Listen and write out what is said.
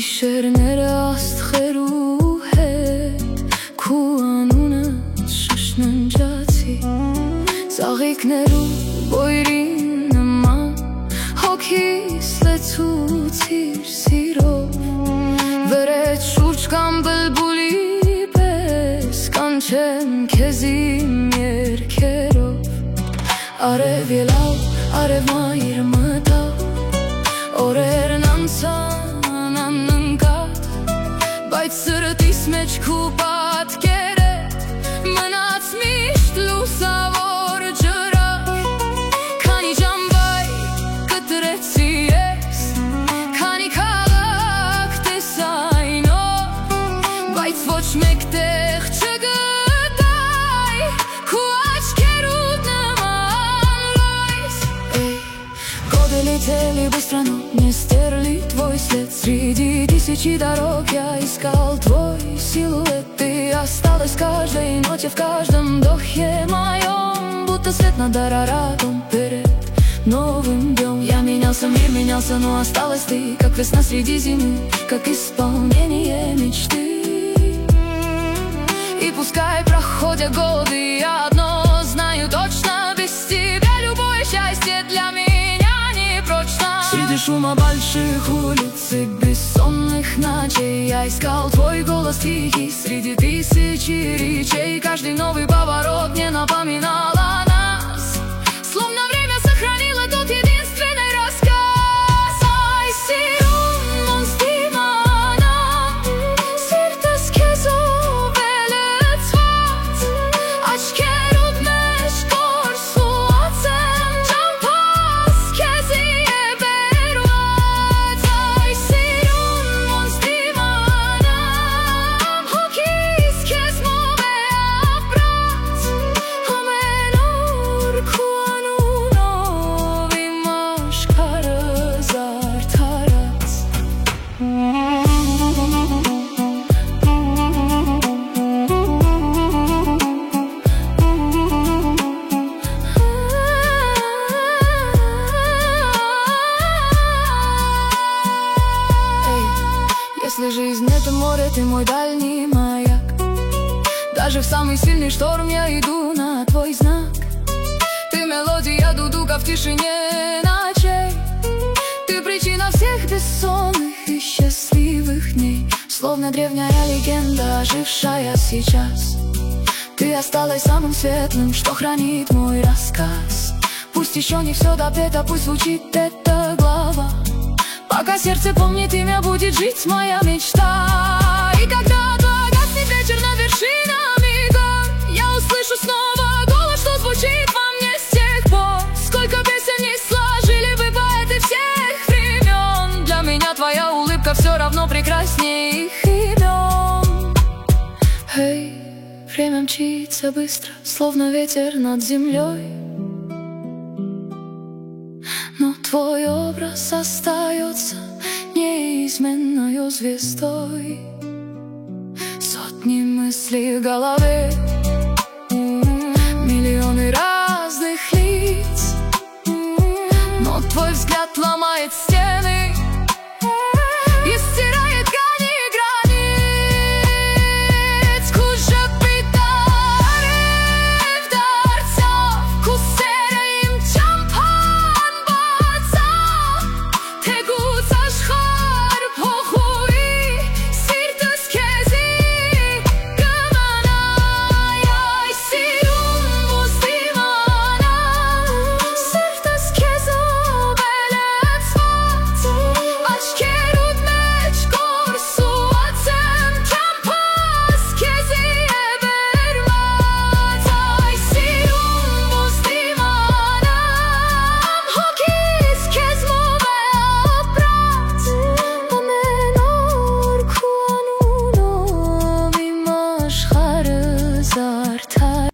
Գիշերները աստղերու հետ քու անունը շշնջացի Ծաղիկներու բոյրի նման հոգիս լեցուցիր սիրով Վրեջ շուրջ կամ բլբուլի պես կանչեմ քեզ իմ երգերով Արև ելավ, արև մայր մտավ Օրերն անցան անընկատ Բայց սրտիս մեջ քու պատկերը Մնաց միշտ լուսավոր ջրակ Քանի ջամբայ կտրեցի ես Քանի քաղաք տեսա այնով Բայց ոչ մեկ տեղ չգտայ Քու աչքերուդ նման լույս Долетели быстро, но не стерли твой след Среди тысячи дорог я искал твой силуэт Ты осталась в каждой ноте, в каждом вдохе моем Будто свет над Араратом перед новым днем Я менялся, мир менялся, но осталась ты Как весна среди зимы, как исполнение мечты И пускай проходят годы, я одно знаю точно Без тебя любое счастье для меня Среди шума больших улиц и бессонных ночей Я искал твой голос тихий среди тысячи речей Каждый новый поворот мне напоминал о нас Словно время сохранило тот единственный рассказ Ay, si un monstrimana Sirtes kezo veletsvat Aşkerut meşkor suatsem Campas kezi Если жизнь это море, ты мой дальний маяк Даже в самый сильный шторм я иду на твой знак Ты мелодия дудука в тишине ночей Ты причина всех бессонных и счастливых дней Словно древняя легенда, ожившая сейчас Ты осталась самым светлым, что хранит мой рассказ Пусть еще не все допето, пусть звучит эта глава Пока сердце помнит имя, будет жить моя мечта И когда погаснет вечер над вершинами гор Я услышу снова голос, что звучит во мне с тех пор Сколько песен не сложили бы поэты всех времен Для меня твоя улыбка все равно прекраснее их имен Эй, время мчится быстро, словно ветер над землей Но твой образ остается неизменною звездой Сотни мыслей в голове